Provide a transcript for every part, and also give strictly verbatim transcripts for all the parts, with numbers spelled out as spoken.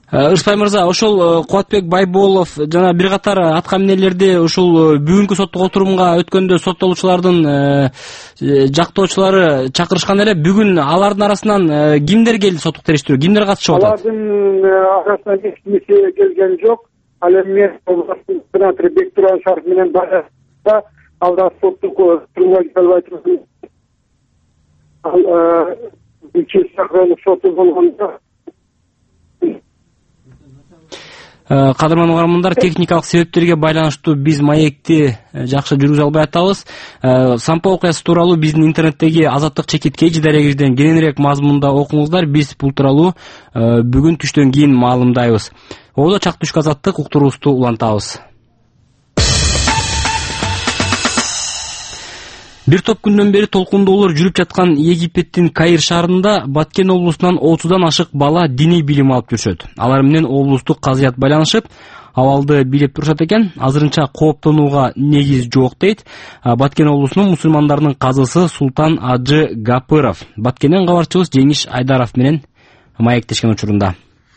Ырысбай мырза, ошол Кубатбек Байболов жана бир катар атка минерлерди ушул бүгүнкү соттук отурумга өткөндө соттолуучулардын жактоочулары чакырышкан эле. Бүгүн алардын арасынан кимдер келди соттук териштирүү? Кимдер катышып атат? Алардын арасынан эч кимсе келген жок. Ал эми мен областын сенатору Бектурган Шариф менен байланышта алда соттук отурумга келе албай турган. Ал ичи шакырылык соту болгондо Кадырман угармандар, техникалык себептерге байланыштуу биз маекти жакшы жүргүзө албай атабыз. Сампо окуясы тууралуу биздин интернеттеги Азаттык чекит кей дарегирден кененирээк мазмунда окуңуздар. Биз бул тууралуу бүгүн түштөн кийин маалымдайбыз. Ободо чак түшкү Азаттык уктуруубузду улантабыз. Бир топ күндөн бери толкундоолор жүрүп жаткан Египеттин Каир шаарында Баткен облусунан отуздан ашык бала диний билим алып жүрүшөт. Алар менен облустук казыят байланышып, абалды билеп турушат экен. Азырынча кооптонууга негиз жок дейт Баткен облусунун мусулмандарынын казысы Султан Ажы Гапыров. Баткенден кабарчыбыз Жеңиш Айдаров менен маектешкен учурунда.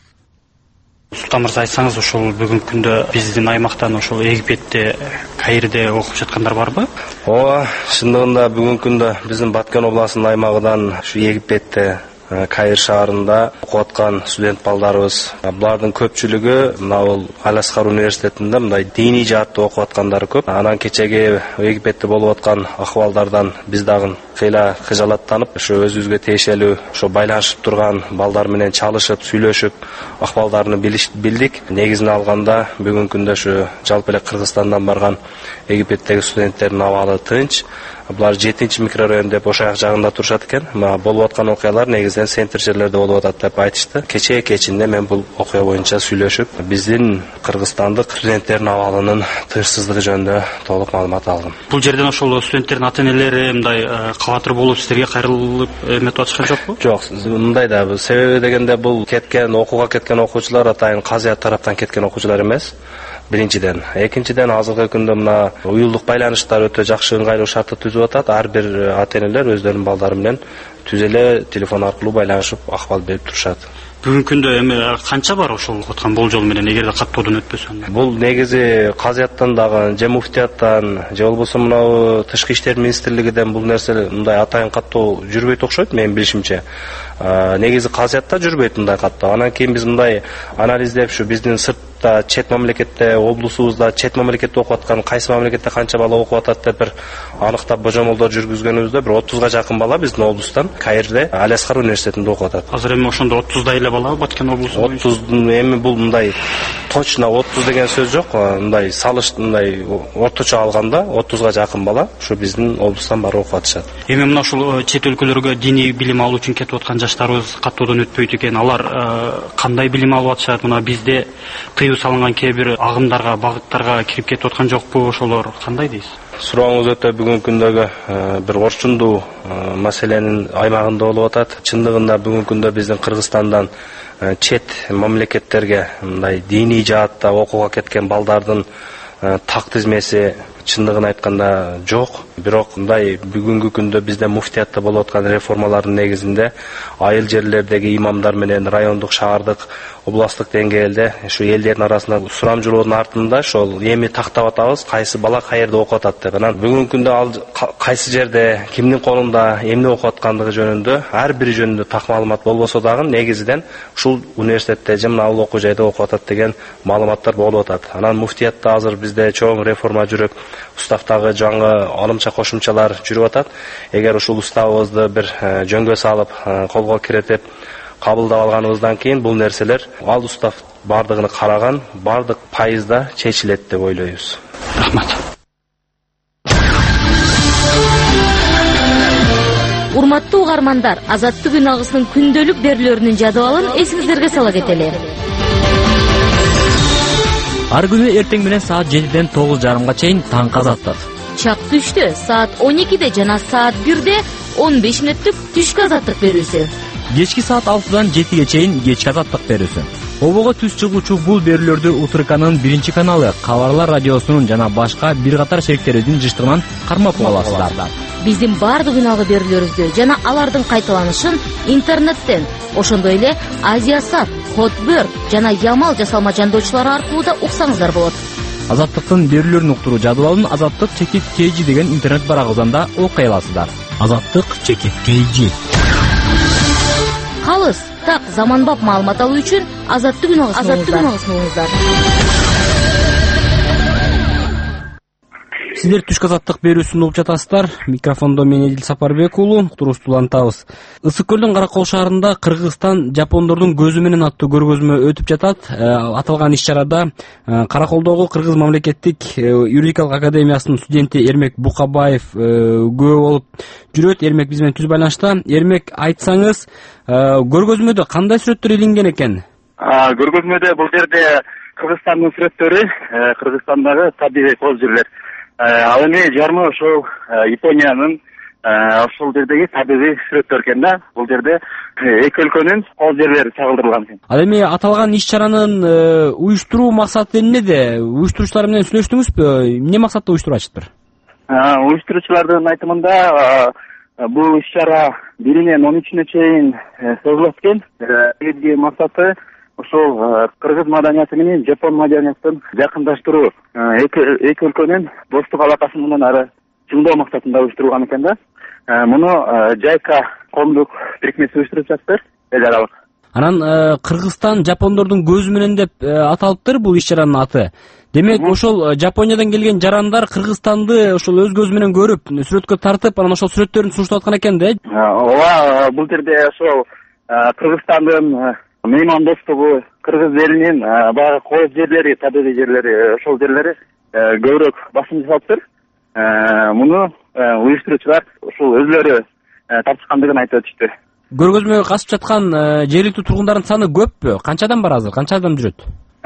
Султан мырза, айтсаңыз, ошол бүгүнкү күндө биздин аймактан ошол Египетте, Каирде окуп жаткандар барбы? Ооба, чындыгында бүгүнкү күндө биздин Баткен областынын аймагынан ушу Египетте, Каир шаарында окуп аткан студент балдарыбыз. Булардын көпчүлүгү мына бул Аль-Азхар университетинде мындай диний жаатта окуп аткандары көп. Анан кечеги Египетте болуп аткан акыбалдардан биз дагы кыйла кыжалаттанып, ошо өзүбүзгө тиешелүү ошо байланышып турган балдар менен чалышып, сүйлөшүп, акыбалдарын билдик. Негизин алганда бүгүнкү күндө ошо жалпы эле Кыргызстандан барган Египеттеги студенттердин абалы тынч. Булар жетинчи микрорайон деп ошол жагында турушат экен. Мына болуп аткан окуялар негизинен центр жерлерде болуп атат деп айтышты. Кечээ кечинде мен бул окуя боюнча сүйлөшүп, биздин кыргызстандык студенттердин абалынын тынчсыздыгы жөнүндө толук маалымат алдым. Бул жерден ошол студенттердин ата-энелери мындай кабатыр болуп силерге кайрылып эметип атышкан жокпу? Жок, мындай да. Себеби дегенде бул кеткен окууга кеткен окуучулар атайын казыят тараптан кеткен окуучулар эмес. Биринчиден, экинчиден азыркы күндө мына уюлдук байланыштар өтө жакшы ыңгайлуу шартты түзүп атат. Ар бир ата-энелер өздөрүнүн балдары менен түз эле телефон аркылуу байланышып, акыбал берип турушат. Бүгүнкү күндө эми канча бар ошол окуткан болжол менен, эгерде каттоодон өтпөсө? Бул негизи казыяттан дагы, же муфтияттан, же болбосо мына тышкы иштер министрлигиден бул нерсе мындай атайын каттоо жүрбөйт окшойт менин билишимче. Негизи казыятта жүрбөйт мындай каттоо. Анан кийин биз мындай анализдеп, ушу биздин сыртта, чет мамлекетте, облусубузда, чет мамлекетте окуп аткан, кайсы мамлекетте канча бала окуп атат деп бир аныктап божомолдор жүргүзгөнүбүздө бир отузга жакын бала биздин облустан Каирде, Аль-Азхар университетинде окуп атат. Азыр эми ошондо отуздай эле бала Баткен облусу боюнча? отуздун эми бул мындай точно отуз деген сөз жок, мындай салыш мындай орточо алганда отузга жакын бала ушу биздин облустан барып окуп атышат. Эми мына ушул чет өлкөлөргө диний билим алуу үчүн кетип аткан жаштарыбыз каттоодон өтпөйт экен. Алар кандай билим алып атышат? Мына бизде тыюу салынган кээ бир агымдарга, багыттарга кирип кетип аткан жокпу? Ошолор кандай дейсиз? Сурооңуз өтө бүгүнкү күндөгү бир орчундуу маселенин аймагында болуп атат. Чындыгында бүгүнкү күндө биздин Кыргызстандан чет мамлекеттерге мындай диний жаатта окууга кеткен балдардын так тизмеси чындыгын айтканда жок. Бирок мындай бүгүнкү күндө бизде муфтиятта болуп аткан реформалардын негизинде айыл жерлердеги имамдар менен райондук, шаардык, областтык деңгээлде ушу элдердин арасында сурамжылоонун артында ошол эми тактап атабыз, кайсы бала каерде окуп атат деп. Анан бүгүнкү күндө ал кайсы жерде, кимдин колунда эмне окуп аткандыгы жөнүндө ар бири жөнүндө так маалымат болбосо дагы негизинен ушул университетте же мына ал окуу жайда окуп атат деген маалыматтар болуп атат. Анан муфтиятта азыр бизде чоң реформа жүрүп, уставтагы жаңы алымча кошумчалар жүрүп атат. Эгер ушул уставыбызды бир жөнгө салып, колго киретип кабылдап алганыбыздан кийин бул нерселер ал устав бардыгын караган, бардык пайызда чечилет деп ойлойбуз. Рахмат. Урматтуу угармандар, Азаттык үн агысынын күндөлүк берүүлөрүнүн жадыбалын эсиңиздерге сала кетели. Ар күнү эртең менен саат жетиден тогуз жарымга чейин таң Азаттык. Чак түштө саат он экиде жана саат бирде он беш мүнөттүк түшкү Азаттык берүүсү. Кечки саат алтыдан жетиге чейин кечки Азаттык берүүсү. Обого түз чыгуучу бул берүүлөрдү Утурканын биринчи каналы, Кабарлар радиосунун жана башка бир катар шериктерибиздин жыштыгынан кармап аласыздар. Биздин бардык үналгы берүүлөрүбүздү жана алардын кайталанышын интернеттен, ошондой эле Азия Сат, код-бөр жана ямал жасалма жандоочулар аркылуу да уксаңыздар болот. Азаттыктын берүүлөрүн уктуруу жадыбалын Азаттык чекит kg деген интернет барагыбыздан да окуй аласыздар. Азаттык чекит kg. Калыс, так заманбап маалымат алуу үчүн Азаттык үн алыңыздар. Сиздер түшкү азаттык берүүсүн угуп жатасыздар. Микрофондо мен Эдил Сапарбек уулу, уктуруубузду улантабыз. Ысык көлдүн Каракол шаарында Кыргызстан жапондордун көзү менен аттуу көргөзмө өтүп жатат. Аталган иш-чарада Караколдогу Кыргыз мамлекеттик юридикалык академиясынын студенти Эрмек Букабаев күбө болуп жүрөт. Эрмек биз менен түз байланышта. Эрмек, айтсаңыз, көргөзмөдө кандай сүрөттөр илинген экен? Көргөзмөдө бул жерде Кыргызстандын сүрөттөрү, Кыргызстандагы табигый кол жерлер. Ал эми жарымы ошол Япониянын ошол жердеги табигый сүрөттөр экен да. Бул жерде эки өлкөнүн кол жерлери чагылдырылган экен. Ал эми аталган иш-чаранын уюштуруу максаты эмнеде? Уюштуруучулар менен сүйлөштүңүзбү? Эмне максатта уюштуруп атышыптыр? Уюштуруучулардын айтымында бул иш-чара биринен он үчүнө чейин созулат экен. Негизги максаты ошол кыргыз маданияты менен жапон маданиятын жакындаштыруу, эки өлкөнүн достук алакасын мындан ары чыңдоо максатында уюштурулган экен да. Муну Жайка коомдук бирикмеси уюштуруп жатыр, эл аралык. Анан Кыргызстан жапондордун көзү менен деп аталыптыр бул иш-чаранын аты. Демек, ошол Жапониядан келген жарандар Кыргызстанды ошол өз көзү менен көрүп, сүрөткө тартып, анан ошол сүрөттөрүн сунуштап аткан экен да. Ооба, бул жерде ошол Кыргызстандын меймандостугу, кыргыз элинин баягы кол жерлери, табигый жерлери, ошол жерлери көбүрөөк басым жасалыптыр. Муну уюштуруучулар ушул өзлөрү тартышкандыгын айтып өтүштү. Көргөзмөгө катышып жаткан жергиликтүү тургундардын саны көппү? Канча адам бар азыр? Канча адам жүрөт?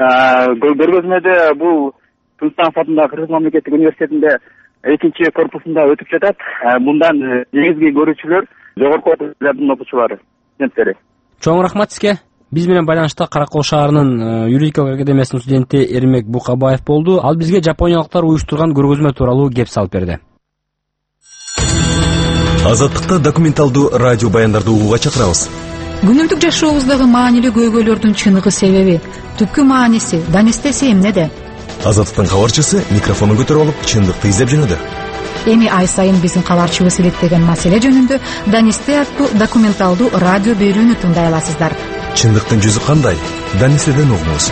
Көргөзмөдө бул Кыргызстан атындагы Кыргыз мамлекеттик университетинде экинчи корпусунда өтүп жатат. Мындан негизги көрүүчүлөр жогорку окуучулардын окуучулары, студенттери. Чоң рахмат сизге. Биз менен байланышта Каракол шаарынын юридикалык академиясынын студенти Эрмек Букабаев болду. Ал бизге жапониялыктар уюштурган көргөзмө тууралуу кеп салып берди. Азаттыкта документалдуу радио баяндарды угууга чакырабыз. Күнүмдүк жашообуздагы маанилүү көйгөйлөрдүн чыныгы себеби, түпкү мааниси, данестеси эмнеде? Азаттыктын кабарчысы микрофонун көтөрүп алып, чындыкты издеп жөнөдү. Эми ай сайын биздин кабарчыбыз илеттеген маселе жөнүндө Данисте аттуу документалдуу радио берүүнү тыңдай аласыздар. Чындыктын жүзү кандай? Данистеден угуңуз.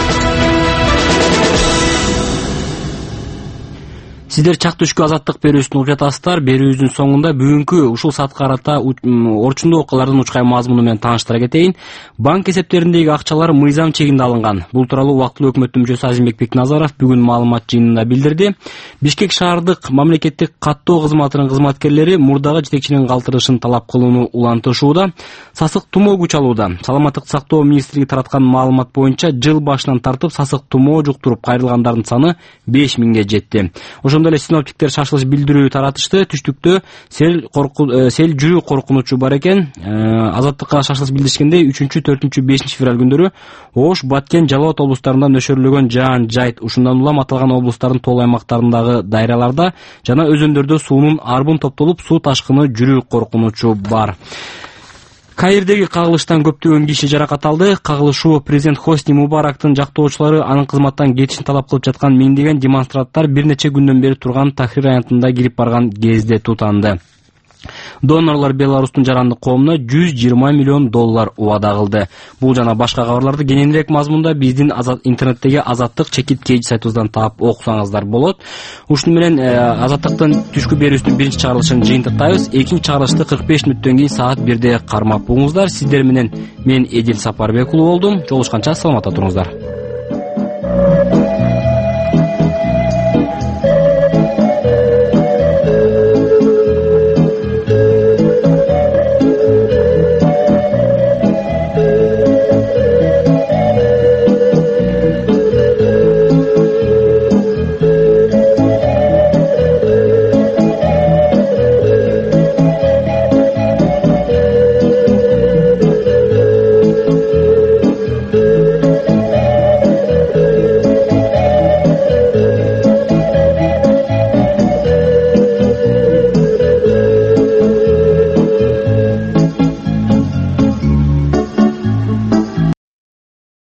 Сиздер чак түшкү азаттык берүүсүн угуп жатасыздар. Берүүбүздүн соңунда бүгүнкү ушул саат карата орчундуу окуялардын учкай мазмуну менен тааныштыра кетейин. Банк эсептериндеги акчалар мыйзам чегинде алынган. Бул тууралуу убактылуу өкмөттүн мүчөсү Азимбек Бекназаров бүгүн маалымат жыйынында билдирди. Бишкек шаардык мамлекеттик каттоо кызматынын кызматкерлери мурдагы жетекчинин калтырышын талап кылууну улантышууда. Сасык тумоо күч алууда. Саламаттыкты сактоо министрлиги тараткан маалымат боюнча жыл башынан тартып сасык тумоо жуктуруп кайрылгандардын саны беш миңге жетти. Ошондой эле синоптиктер шашылыш билдирүү таратышты. Түштүктө сел корку сел жүрүү коркунучу бар экен. Азаттыкка шашылыш билдиришкендей үчүнчү, төртүнчү, бешинчи февраль күндөрү Ош, Баткен, Жалал Абад облустарында нөшөрлөгөн жаан жайт. Ушундан улам аталган облустардын толук аймактарындагы дайраларда жана өзөндөрдө суунун арбын топтолуп, суу ташкыны жүрүү коркунучу бар. Каирдеги кагылыштан көптөгөн киши жаракат алды. Кагылышуу президент Хосни Мубарактын жактоочулары анын кызматтан кетишин талап кылып жаткан миңдеген демонстранттар бир нече күндөн бери турган Тахрир аянтында кирип барган кезде тутанды. Донорлор Беларустун жарандык коомуна жүз жыйырма миллион доллар убада кылды. Бул жана башка кабарларды кененирээк мазмунда биздин азаттыктеги азаттык чекит kg сайтыбыздан таап окусаңыздар болот. Ушуну менен азаттыктын түшкү берүүсүнүн биринчи чыгарылышын жыйынтыктайбыз. Экинчи чыгарылышты кырк беш мүнөттөн кийин саат бирде кармап буңуздар. Сиздер менен мен Эдил Сапарбек уулу болдум. Жолугушканча саламатта туруңуздар.